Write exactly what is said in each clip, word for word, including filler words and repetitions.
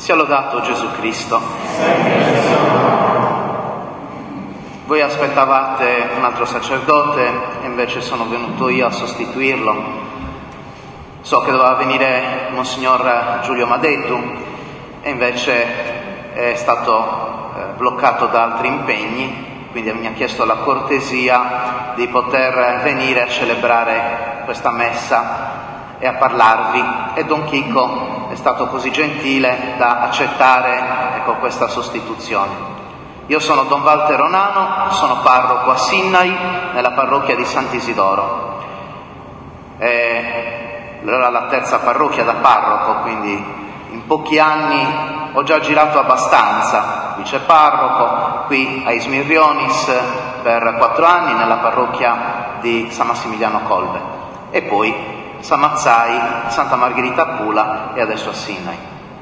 Sia lodato Gesù Cristo. Voi aspettavate un altro sacerdote e invece sono venuto io a sostituirlo. So che doveva venire Monsignor Giulio Madeddu e invece è stato eh, bloccato da altri impegni, quindi mi ha chiesto la cortesia di poter venire a celebrare questa messa e a parlarvi, e Don Chico è stato così gentile da accettare ecco, questa sostituzione. Io sono Don Walter Onano, sono parroco a Sinnai, nella parrocchia di Sant'Isidoro. E allora la terza parrocchia da parroco, quindi in pochi anni ho già girato abbastanza, viceparroco, qui a Ismirrionis per quattro anni, nella parrocchia di San Massimiliano Colbe, e poi Samazzai, Santa Margherita Pula e adesso a Sinnai.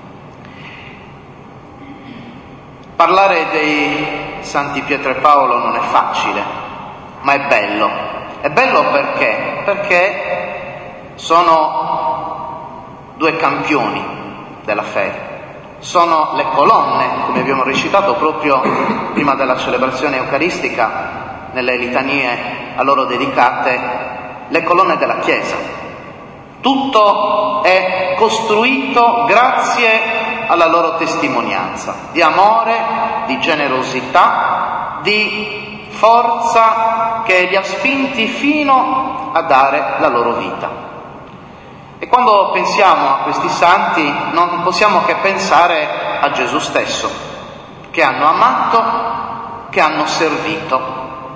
Parlare dei Santi Pietro e Paolo non è facile, ma è bello. È bello perché? Perché sono due campioni della fede. Sono le colonne, come abbiamo recitato proprio prima della celebrazione eucaristica, nelle litanie a loro dedicate, le colonne della Chiesa. Tutto è costruito grazie alla loro testimonianza di amore, di generosità, di forza che li ha spinti fino a dare la loro vita. E quando pensiamo a questi santi non possiamo che pensare a Gesù stesso, che hanno amato, che hanno servito.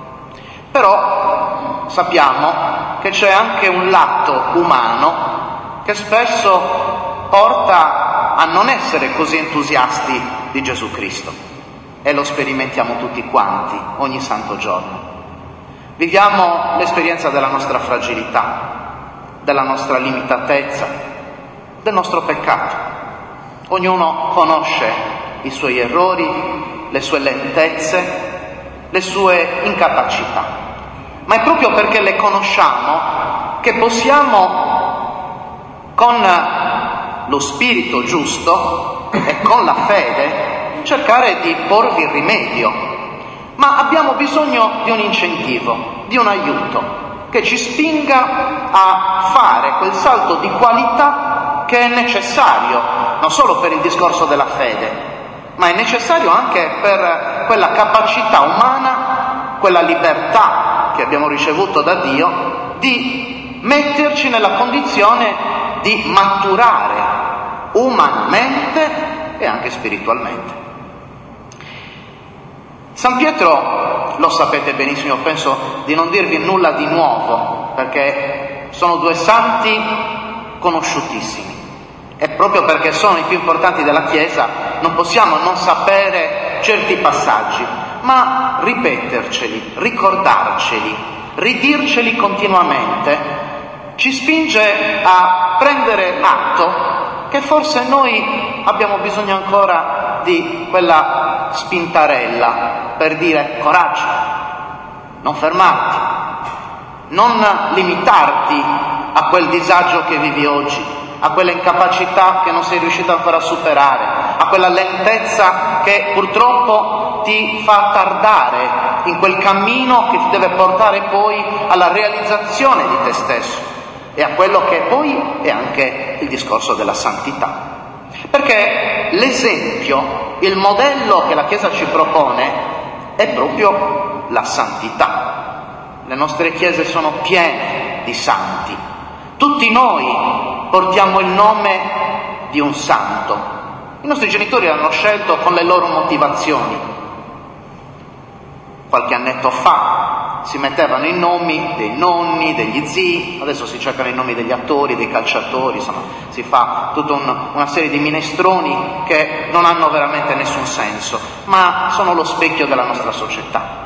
Però sappiamo che c'è anche un lato umano che spesso porta a non essere così entusiasti di Gesù Cristo, e lo sperimentiamo tutti quanti ogni santo giorno. Viviamo l'esperienza della nostra fragilità, della nostra limitatezza, del nostro peccato. Ognuno conosce i suoi errori, le sue lentezze, le sue incapacità. Ma è proprio perché le conosciamo che possiamo, con lo spirito giusto e con la fede, cercare di porvi rimedio. Ma abbiamo bisogno di un incentivo, di un aiuto, che ci spinga a fare quel salto di qualità che è necessario, non solo per il discorso della fede, ma è necessario anche per quella capacità umana, quella libertà che abbiamo ricevuto da Dio, di metterci nella condizione di maturare umanamente e anche spiritualmente. San Pietro, lo sapete benissimo, penso di non dirvi nulla di nuovo, perché sono due santi conosciutissimi, e proprio perché sono i più importanti della Chiesa non possiamo non sapere certi passaggi, ma ripeterceli, ricordarceli, ridirceli continuamente ci spinge a prendere atto che forse noi abbiamo bisogno ancora di quella spintarella per dire: coraggio, non fermarti, non limitarti a quel disagio che vivi oggi, a quella incapacità che non sei riuscito ancora a superare, a quella lentezza che purtroppo ti fa tardare in quel cammino che ti deve portare poi alla realizzazione di te stesso e a quello che poi è anche il discorso della santità. Perché l'esempio, il modello che la Chiesa ci propone è proprio la santità. Le nostre chiese sono piene di santi. Tutti noi portiamo il nome di un santo. I nostri genitori l'hanno scelto con le loro motivazioni. Qualche annetto fa si mettevano i nomi dei nonni, degli zii, adesso si cercano i nomi degli attori, dei calciatori, insomma si fa tutta un, una serie di minestroni che non hanno veramente nessun senso, ma sono lo specchio della nostra società.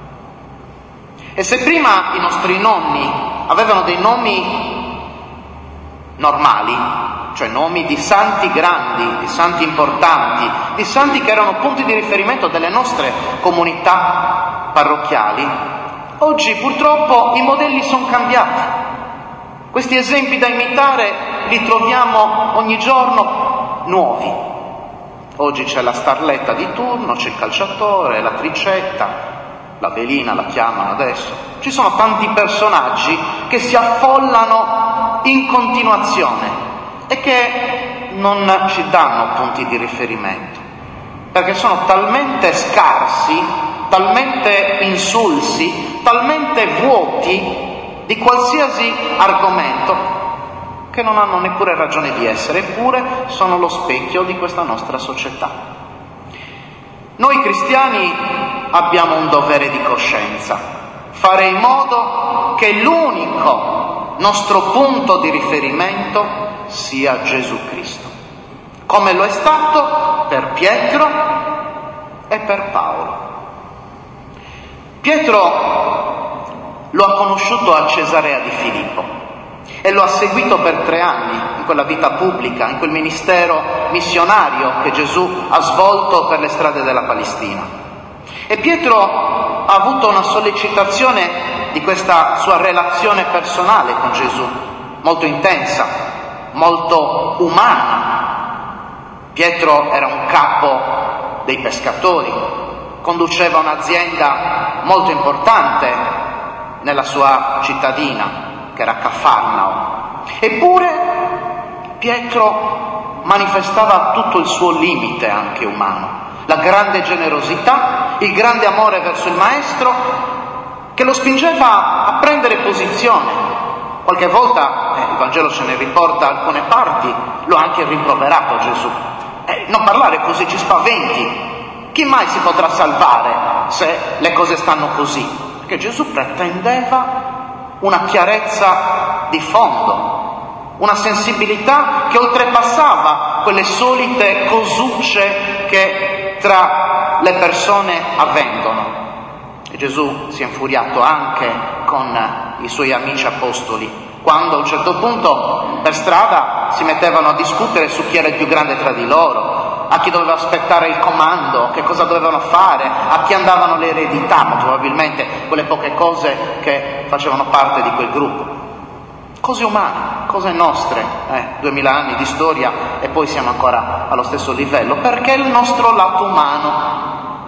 E se prima i nostri nonni avevano dei nomi normali, cioè nomi di santi grandi, di santi importanti, di santi che erano punti di riferimento delle nostre comunità parrocchiali, oggi purtroppo i modelli sono cambiati. Questi esempi da imitare li troviamo ogni giorno nuovi. Oggi c'è la starletta di turno, c'è il calciatore, l'attricetta, la velina la chiamano adesso. Ci sono tanti personaggi che si affollano in continuazione e che non ci danno punti di riferimento, perché sono talmente scarsi, talmente insulsi, talmente vuoti di qualsiasi argomento che non hanno neppure ragione di essere, eppure sono lo specchio di questa nostra società. Noi cristiani abbiamo un dovere di coscienza, fare in modo che l'unico nostro punto di riferimento sia Gesù Cristo, come lo è stato per Pietro e per Paolo. Pietro lo ha conosciuto a Cesarea di Filippo e lo ha seguito per tre anni in quella vita pubblica, in quel ministero missionario che Gesù ha svolto per le strade della Palestina. E Pietro ha avuto una sollecitazione di questa sua relazione personale con Gesù, molto intensa, molto umana. Pietro era un capo dei pescatori, conduceva un'azienda molto importante nella sua cittadina, che era Cafarnao. Eppure Pietro manifestava tutto il suo limite anche umano, la grande generosità, il grande amore verso il Maestro, che lo spingeva a prendere posizione. Qualche volta, eh, il Vangelo ce ne riporta alcune parti, lo ha anche rimproverato Gesù. Eh, non parlare così, ci spaventi. Chi mai si potrà salvare se le cose stanno così? Perché Gesù pretendeva una chiarezza di fondo, una sensibilità che oltrepassava quelle solite cosucce che tra le persone avvengono. E Gesù si è infuriato anche con i suoi amici apostoli, quando a un certo punto per strada si mettevano a discutere su chi era il più grande tra di loro, a chi doveva aspettare il comando, che cosa dovevano fare, a chi andavano le eredità, ma probabilmente quelle poche cose che facevano parte di quel gruppo. Cose umane, cose nostre, eh, duemila anni di storia e poi siamo ancora allo stesso livello, perché è il nostro lato umano.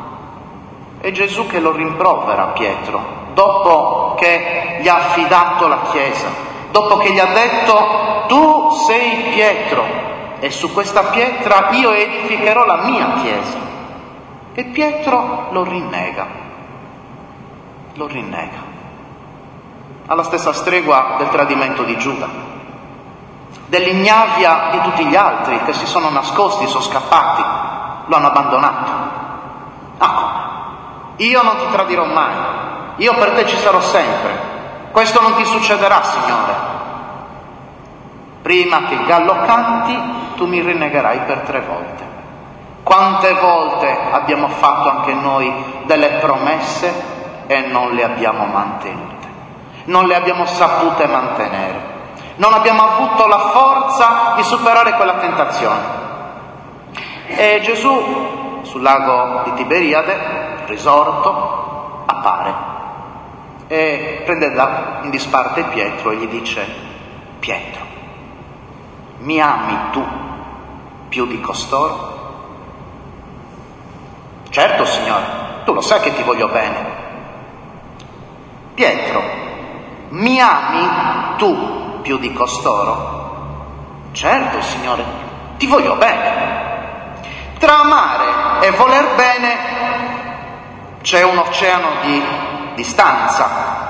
È Gesù che lo rimprovera a Pietro, dopo che gli ha affidato la Chiesa, dopo che gli ha detto: tu sei Pietro, e su questa pietra io edificherò la mia Chiesa. E Pietro lo rinnega, lo rinnega, alla stessa stregua del tradimento di Giuda, dell'ignavia di tutti gli altri che si sono nascosti, sono scappati, lo hanno abbandonato. Ah, come? Io non ti tradirò mai, io per te ci sarò sempre, questo non ti succederà, Signore. Prima che il gallo canti, tu mi rinnegherai per tre volte. Quante volte abbiamo fatto anche noi delle promesse e non le abbiamo mantenute, non le abbiamo sapute mantenere, non abbiamo avuto la forza di superare quella tentazione. E Gesù sul lago di Tiberiade, risorto, appare e prende da, in disparte Pietro e gli dice: Pietro, mi ami tu più di costoro? Certo, Signore, tu lo sai che ti voglio bene. Pietro, mi ami tu più di costoro? Certo, Signore, ti voglio bene. Tra amare e voler bene c'è un oceano di distanza.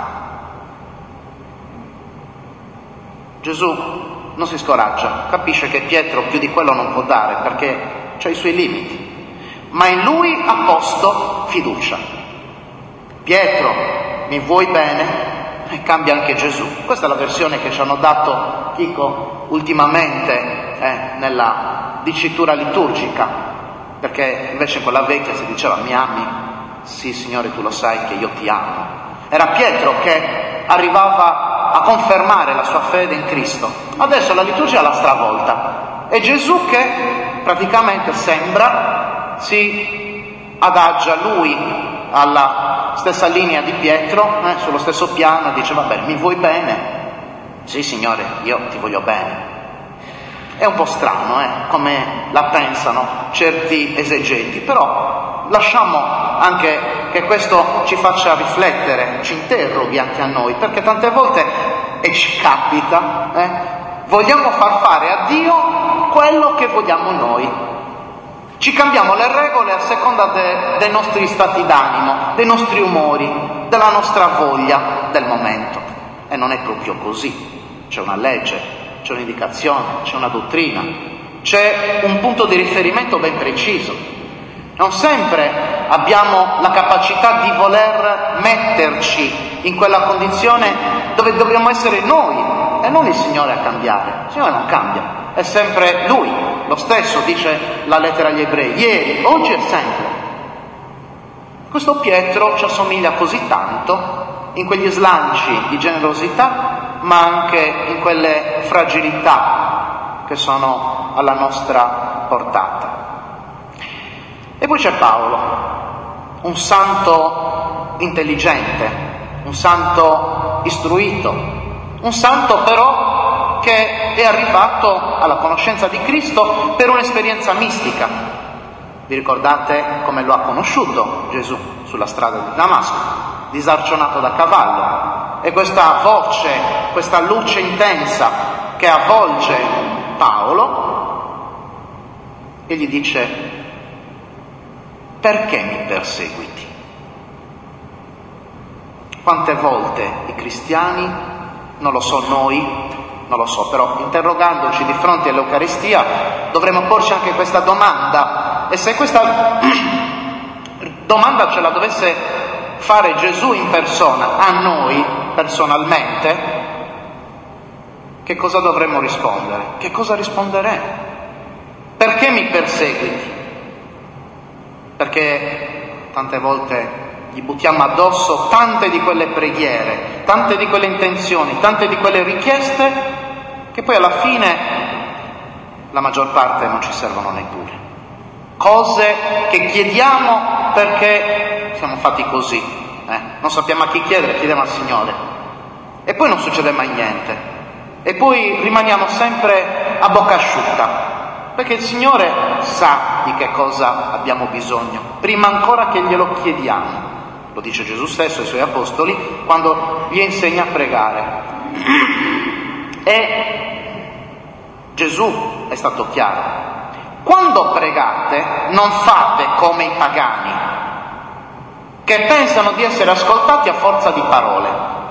Gesù non si scoraggia, capisce che Pietro più di quello non può dare perché c'ha i suoi limiti, ma in lui ha posto fiducia. Pietro, mi vuoi bene? E cambia anche Gesù. Questa è la versione che ci hanno dato, Chico, ultimamente eh, nella dicitura liturgica, perché invece in quella vecchia si diceva: mi ami? Sì, Signore, tu lo sai che io ti amo. Era Pietro che arrivava a confermare la sua fede in Cristo. Adesso la liturgia l'ha stravolta. È Gesù che praticamente sembra si adagia lui alla stessa linea di Pietro, eh, sullo stesso piano, e dice: vabbè, mi vuoi bene? Sì, Signore, io ti voglio bene. È un po' strano, eh, come la pensano certi esegeti, però lasciamo anche che questo ci faccia riflettere, ci interroghi anche a noi, perché tante volte, e ci capita, eh, vogliamo far fare a Dio quello che vogliamo noi. Ci cambiamo le regole a seconda de, dei nostri stati d'animo, dei nostri umori, della nostra voglia del momento. E non è proprio così. C'è una legge, c'è un'indicazione, c'è una dottrina, c'è un punto di riferimento ben preciso. Non sempre abbiamo la capacità di voler metterci in quella condizione dove dobbiamo essere noi e non il Signore a cambiare. Il Signore non cambia, è sempre Lui, lo stesso, dice la lettera agli Ebrei, ieri, oggi e sempre. Questo Pietro ci assomiglia così tanto in quegli slanci di generosità, ma anche in quelle fragilità che sono alla nostra portata. E poi c'è Paolo, un santo intelligente, un santo istruito, un santo però che è arrivato alla conoscenza di Cristo per un'esperienza mistica. Vi ricordate come lo ha conosciuto Gesù sulla strada di Damasco, disarcionato da cavallo? E questa voce, questa luce intensa che avvolge Paolo e gli dice: perché mi perseguiti? Quante volte i cristiani, non lo so noi, non lo so, però interrogandoci di fronte all'Eucaristia dovremmo porci anche questa domanda, e se questa domanda ce la dovesse fare Gesù in persona, a noi personalmente, che cosa dovremmo rispondere? Che cosa risponderemo? Perché mi perseguiti? Perché tante volte gli buttiamo addosso tante di quelle preghiere, tante di quelle intenzioni, tante di quelle richieste, che poi alla fine la maggior parte non ci servono neppure. Cose che chiediamo perché siamo fatti così. Eh, non sappiamo a chi chiedere, chiediamo al Signore e poi non succede mai niente e poi rimaniamo sempre a bocca asciutta, perché il Signore sa di che cosa abbiamo bisogno prima ancora che glielo chiediamo. Lo dice Gesù stesso ai Suoi Apostoli quando gli insegna a pregare. E Gesù è stato chiaro: quando pregate non fate come i pagani, che pensano di essere ascoltati a forza di parole.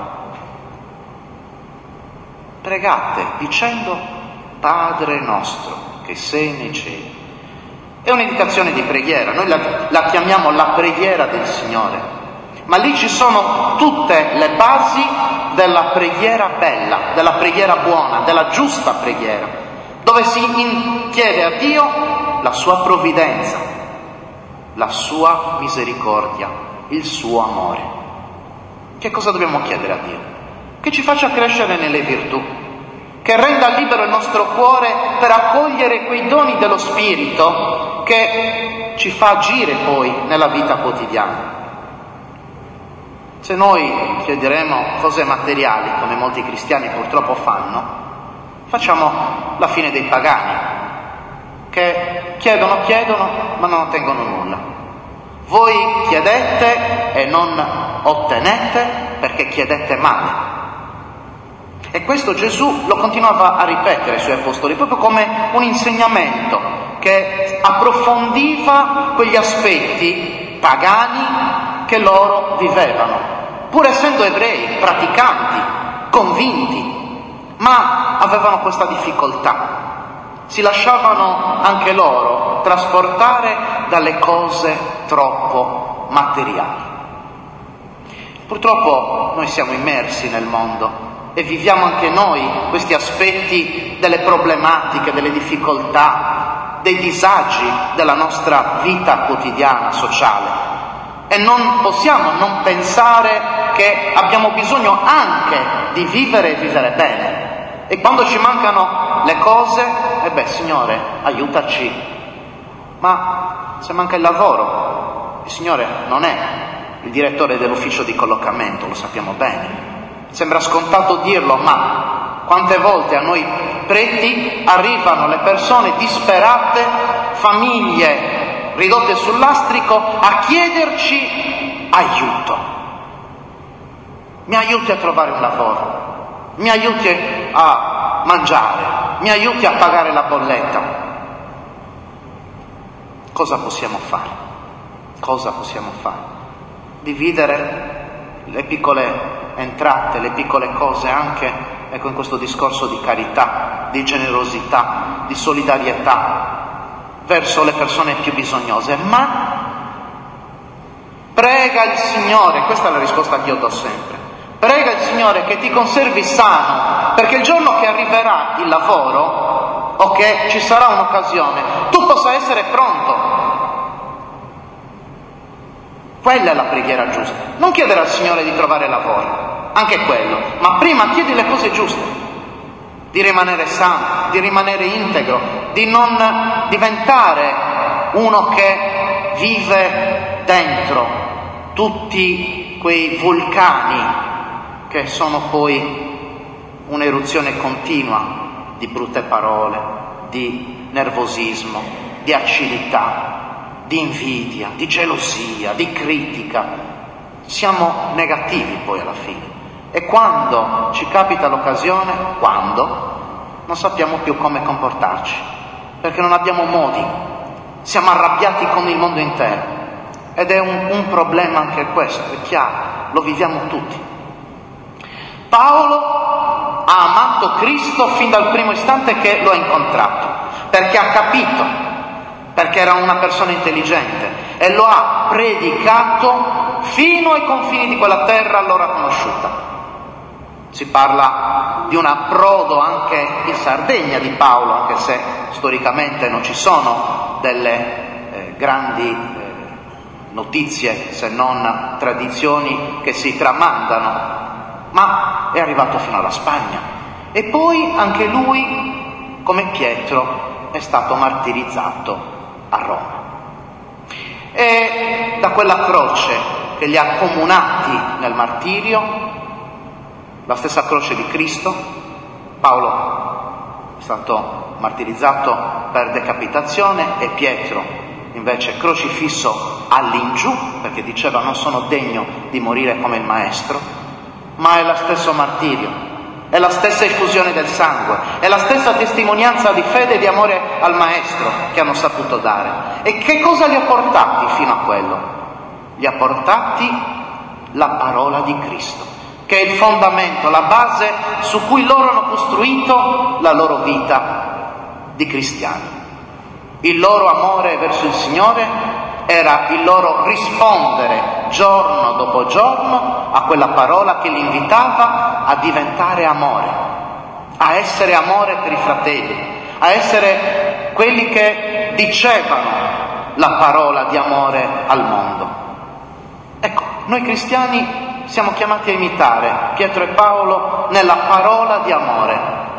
Pregate dicendo: Padre nostro che sei nei cieli. È un'indicazione di preghiera, noi la, la chiamiamo la preghiera del Signore, ma lì ci sono tutte le basi della preghiera bella, della preghiera buona, della giusta preghiera, dove si in- chiede a Dio la sua provvidenza, la sua misericordia, il suo amore. Che cosa dobbiamo chiedere a Dio? Che ci faccia crescere nelle virtù, che renda libero il nostro cuore per accogliere quei doni dello Spirito che ci fa agire poi nella vita quotidiana. Se noi chiederemo cose materiali, come molti cristiani purtroppo fanno, facciamo la fine dei pagani, che chiedono, chiedono, ma non ottengono nulla. Voi chiedete e non ottenete perché chiedete male. E questo Gesù lo continuava a ripetere ai Suoi Apostoli, proprio come un insegnamento che approfondiva quegli aspetti pagani che loro vivevano, pur essendo ebrei, praticanti, convinti, ma avevano questa difficoltà. Si lasciavano anche loro trasportare dalle cose troppo materiali. Purtroppo noi siamo immersi nel mondo e viviamo anche noi questi aspetti delle problematiche, delle difficoltà, dei disagi della nostra vita quotidiana, sociale. E non possiamo non pensare che abbiamo bisogno anche di vivere e vivere bene. E quando ci mancano le cose, e beh, Signore, aiutaci. Ma se manca il lavoro, il Signore non è il direttore dell'ufficio di collocamento, lo sappiamo bene. Sembra scontato dirlo, ma Quante volte a noi preti arrivano le persone disperate, famiglie ridotte sul lastrico, a chiederci aiuto. Mi aiuti a trovare un lavoro, mi aiuti a mangiare, mi aiuti a pagare la bolletta. Cosa possiamo fare? Cosa possiamo fare? Dividere le piccole entrate, le piccole cose anche, ecco, in questo discorso di carità, di generosità, di solidarietà verso le persone più bisognose, ma prega il Signore, questa è la risposta che io do sempre, prega il Signore che ti conservi sano, perché il giorno che arriverà il lavoro o che ci sarà un'occasione, tu possa essere pronto. Quella è la preghiera giusta. Non chiedere al Signore di trovare lavoro, anche quello, ma prima chiedi le cose giuste, di rimanere sano, di rimanere integro, di non diventare uno che vive dentro tutti quei vulcani che sono poi un'eruzione continua di brutte parole, di nervosismo, di acidità, di invidia, di gelosia, di critica. Siamo negativi poi alla fine. E quando ci capita l'occasione, quando, non sappiamo più come comportarci, perché non abbiamo modi, siamo arrabbiati con il mondo intero. Ed è un, un problema anche questo, è chiaro, lo viviamo tutti. Paolo ha amato Cristo fin dal primo istante che lo ha incontrato, perché ha capito, perché era una persona intelligente, e lo ha predicato fino ai confini di quella terra allora conosciuta. Si parla di un approdo anche in Sardegna di Paolo, anche se storicamente non ci sono delle eh, grandi eh, notizie, se non tradizioni che si tramandano, ma è arrivato fino alla Spagna. E poi anche lui, come Pietro, è stato martirizzato a Roma. E da quella croce che li ha accomunati nel martirio, la stessa croce di Cristo, Paolo è stato martirizzato per decapitazione e Pietro invece crocifisso all'ingiù, perché diceva non sono degno di morire come il maestro, ma è lo stesso martirio, è la stessa effusione del sangue, è la stessa testimonianza di fede e di amore al maestro che hanno saputo dare. E che cosa li ha portati fino a quello? Li ha portati la parola di Cristo, che è il fondamento, la base su cui loro hanno costruito la loro vita di cristiani. Il loro amore verso il Signore era il loro rispondere giorno dopo giorno a quella parola che li invitava a diventare amore, a essere amore per i fratelli, a essere quelli che dicevano la parola di amore al mondo. Ecco, noi cristiani siamo chiamati a imitare Pietro e Paolo nella parola di amore,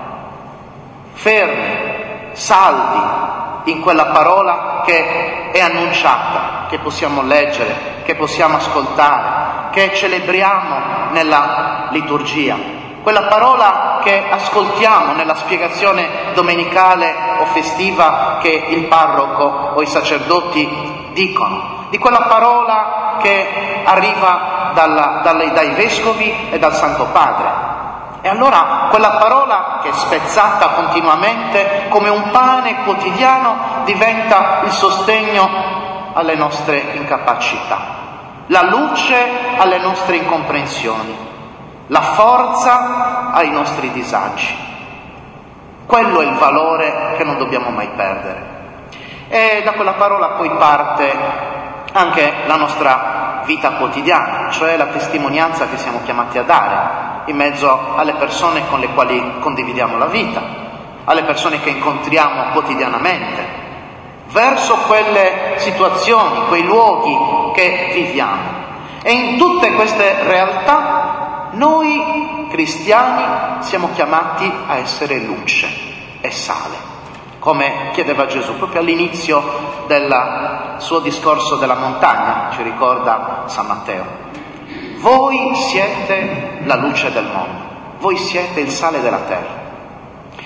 fermi, saldi in quella parola che è annunciata, che possiamo leggere, che possiamo ascoltare, che celebriamo nella liturgia, quella parola che ascoltiamo nella spiegazione domenicale o festiva che il parroco o i sacerdoti dicono, di quella parola che arriva dalla, dalle, dai vescovi e dal Santo Padre. E allora quella parola che è spezzata continuamente come un pane quotidiano diventa il sostegno alle nostre incapacità, la luce alle nostre incomprensioni, la forza ai nostri disagi. Quello è il valore che non dobbiamo mai perdere. E da quella parola poi parte anche la nostra vita quotidiana, cioè la testimonianza che siamo chiamati a dare in mezzo alle persone con le quali condividiamo la vita, alle persone che incontriamo quotidianamente, verso quelle situazioni, quei luoghi che viviamo. E in tutte queste realtà noi cristiani siamo chiamati a essere luce e sale, come chiedeva Gesù proprio all'inizio del suo discorso della montagna, ci ricorda San Matteo. Voi siete la luce del mondo, voi siete il sale della terra.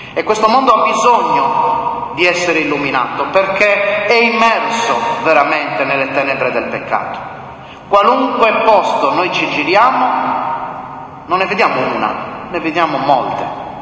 E questo mondo ha bisogno di essere illuminato perché è immerso veramente nelle tenebre del peccato. Qualunque posto noi ci giriamo, non ne vediamo una, ne vediamo molte.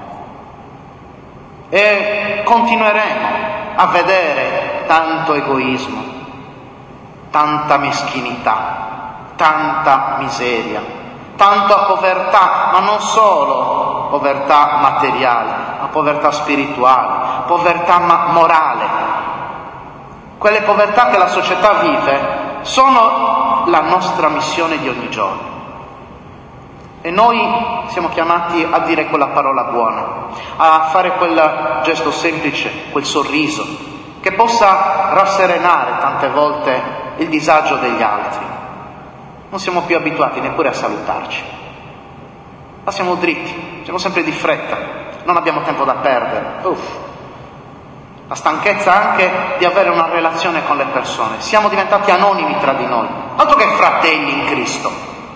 E continueremo a vedere tanto egoismo, tanta meschinità, tanta miseria, tanta povertà, ma non solo povertà materiale, ma povertà spirituale, povertà ma- morale. Quelle povertà che la società vive sono la nostra missione di ogni giorno. E noi siamo chiamati a dire quella parola buona, a fare quel gesto semplice, quel sorriso, che possa rasserenare tante volte il disagio degli altri. Non siamo più abituati neppure a salutarci. Passiamo dritti, siamo sempre di fretta, non abbiamo tempo da perdere. Uff. La stanchezza anche di avere una relazione con le persone. Siamo diventati anonimi tra di noi, altro che fratelli in Cristo.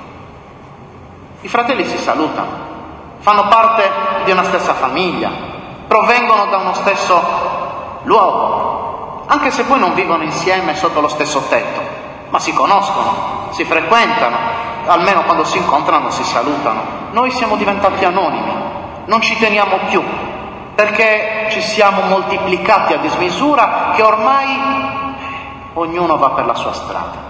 I fratelli si salutano, fanno parte di una stessa famiglia, provengono da uno stesso luogo, anche se poi non vivono insieme sotto lo stesso tetto, ma si conoscono, si frequentano, almeno quando si incontrano si salutano. Noi siamo diventati anonimi, non ci teniamo più, perché ci siamo moltiplicati a dismisura che ormai ognuno va per la sua strada.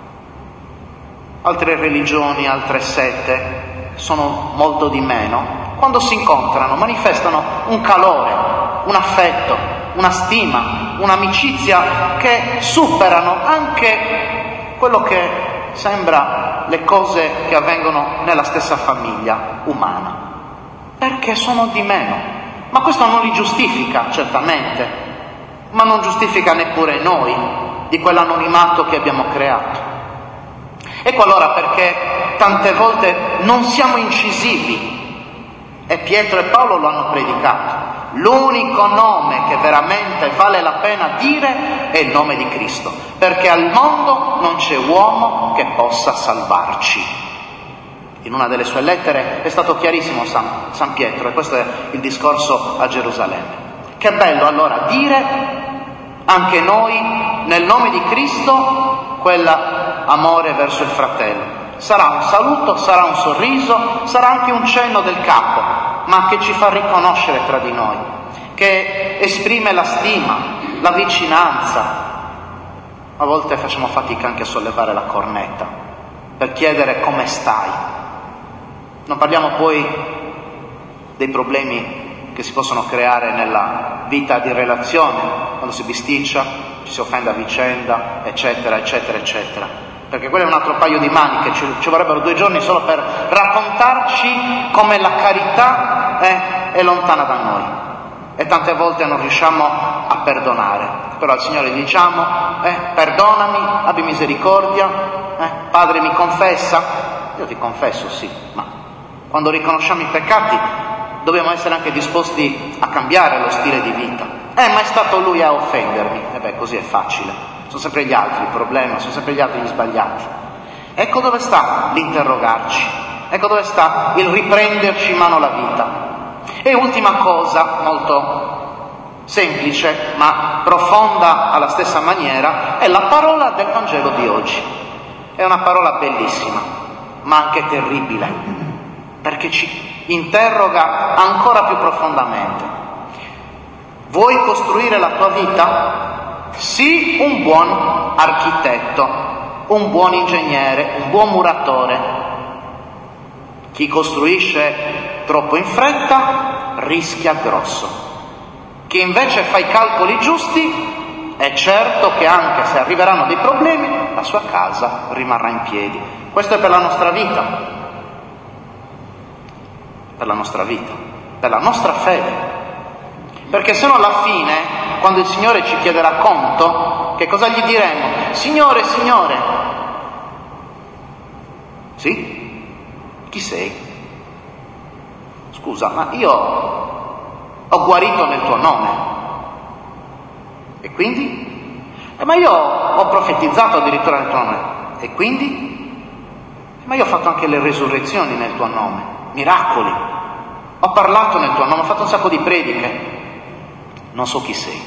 Altre religioni, altre sette sono molto di meno. Quando si incontrano manifestano un calore, un affetto, una stima, un'amicizia che superano anche quello che sembra le cose che avvengono nella stessa famiglia umana, perché sono di meno. Ma questo non li giustifica, certamente, ma non giustifica neppure noi di quell'anonimato che abbiamo creato. Ecco allora perché tante volte non siamo incisivi, e Pietro e Paolo lo hanno predicato. L'unico nome che veramente vale la pena dire è il nome di Cristo, perché al mondo non c'è uomo che possa salvarci. In una delle sue lettere è stato chiarissimo San, San Pietro, e questo è il discorso a Gerusalemme. Che bello allora dire anche noi nel nome di Cristo quell'amore verso il fratello. Sarà un saluto, sarà un sorriso, sarà anche un cenno del capo, ma che ci fa riconoscere tra di noi, che esprime la stima, la vicinanza. A volte facciamo fatica anche a sollevare la cornetta per chiedere come stai. Non parliamo poi dei problemi che si possono creare nella vita di relazione, quando si bisticcia, ci si offende a vicenda, eccetera, eccetera, eccetera. Perché quello è un altro paio di maniche, ci, ci vorrebbero due giorni solo per raccontarci come la carità è, è lontana da noi. E tante volte non riusciamo a perdonare. Però al Signore diciamo, eh, perdonami, abbi misericordia, eh, Padre mi confessa. Io ti confesso, sì, ma quando riconosciamo i peccati dobbiamo essere anche disposti a cambiare lo stile di vita. Eh, ma è stato Lui a offendermi. E beh, così è facile. Sono sempre gli altri il problema, sono sempre gli altri gli sbagliati. Ecco dove sta l'interrogarci, ecco dove sta il riprenderci in mano la vita. E ultima cosa, molto semplice ma profonda alla stessa maniera, è la parola del Vangelo di oggi. È una parola bellissima, ma anche terribile, perché ci interroga ancora più profondamente. Vuoi costruire la tua vita? Sii un buon architetto, un buon ingegnere, un buon muratore. Chi costruisce troppo in fretta rischia grosso. Chi invece fa i calcoli giusti è certo che anche se arriveranno dei problemi, la sua casa rimarrà in piedi. Questo è per la nostra vita, per la nostra vita, per la nostra fede. Perché se no alla fine, quando il Signore ci chiederà conto, che cosa gli diremo? Signore, Signore. Sì? Chi sei? Scusa, ma io ho guarito nel tuo nome. E quindi? Eh, ma io ho profetizzato addirittura nel tuo nome. E quindi? Ma io ho fatto anche le resurrezioni nel tuo nome, miracoli. Ho parlato nel tuo nome, ho fatto un sacco di prediche. non so chi sei.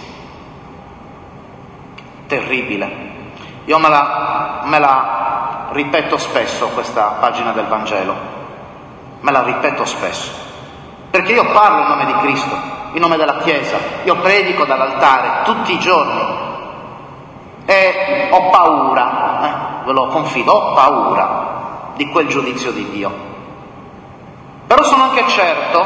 Terribile. Io me la, me la ripeto spesso questa pagina del Vangelo, me la ripeto spesso, perché io parlo in nome di Cristo, in nome della Chiesa, io predico dall'altare tutti i giorni e ho paura, eh, ve lo confido, ho paura di quel giudizio di Dio. Però sono anche certo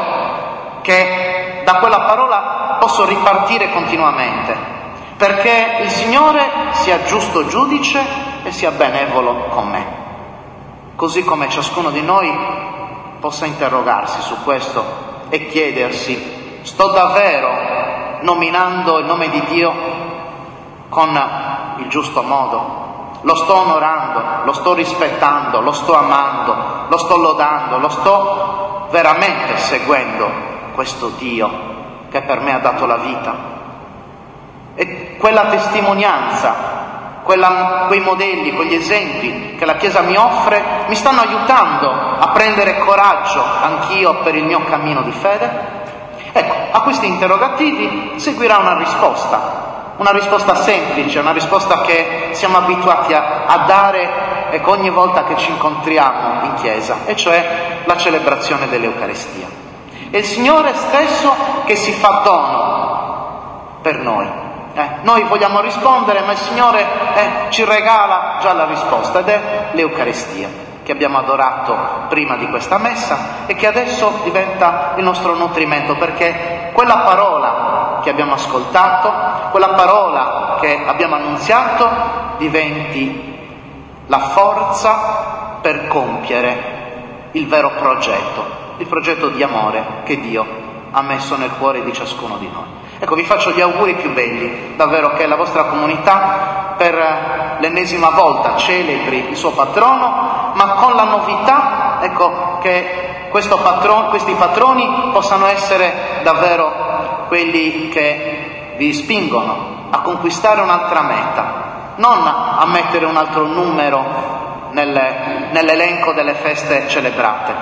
che da quella parola posso ripartire continuamente, perché il Signore sia giusto giudice e sia benevolo con me, così come ciascuno di noi possa interrogarsi su questo e chiedersi: sto davvero nominando il nome di Dio con il giusto modo? Lo sto onorando, lo sto rispettando, lo sto amando, lo sto lodando, lo sto veramente seguendo questo Dio che per me ha dato la vita? E quella testimonianza, quella, quei modelli, quegli esempi che la Chiesa mi offre mi stanno aiutando a prendere coraggio anch'io per il mio cammino di fede? Ecco, a questi interrogativi seguirà una risposta, una risposta semplice, una risposta che siamo abituati a, a dare ecco, ogni volta che ci incontriamo in Chiesa, e cioè la celebrazione dell'Eucaristia. È il Signore stesso che si fa dono per noi. Eh, noi vogliamo rispondere, ma il Signore eh, ci regala già la risposta, ed è l'Eucaristia, che abbiamo adorato prima di questa messa e che adesso diventa il nostro nutrimento, perché quella parola che abbiamo ascoltato, quella parola che abbiamo annunziato, diventi la forza per compiere il vero progetto, il progetto di amore che Dio ha messo nel cuore di ciascuno di noi. Ecco, vi faccio gli auguri più belli, davvero, che la vostra comunità per l'ennesima volta celebri il suo patrono, ma con la novità, ecco, che questo patron, questi patroni possano essere davvero quelli che vi spingono a conquistare un'altra meta, non a mettere un altro numero nelle, nell'elenco delle feste celebrate,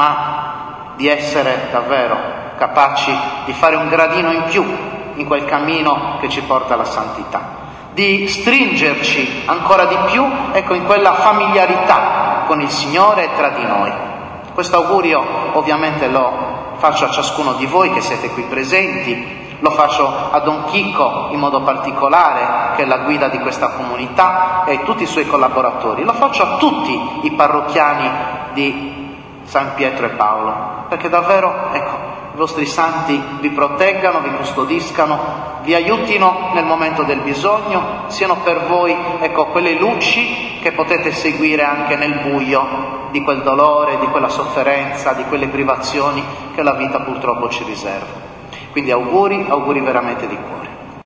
ma di essere davvero capaci di fare un gradino in più in quel cammino che ci porta alla santità, di stringerci ancora di più, ecco, in quella familiarità con il Signore e tra di noi. Questo augurio ovviamente lo faccio a ciascuno di voi che siete qui presenti, lo faccio a Don Chicco in modo particolare, che è la guida di questa comunità, e a tutti i suoi collaboratori, lo faccio a tutti i parrocchiani di San Pietro e Paolo, perché davvero, ecco, i vostri santi vi proteggano, vi custodiscano, vi aiutino nel momento del bisogno, siano per voi, ecco, quelle luci che potete seguire anche nel buio di quel dolore, di quella sofferenza, di quelle privazioni che la vita purtroppo ci riserva. Quindi auguri, auguri veramente di cuore.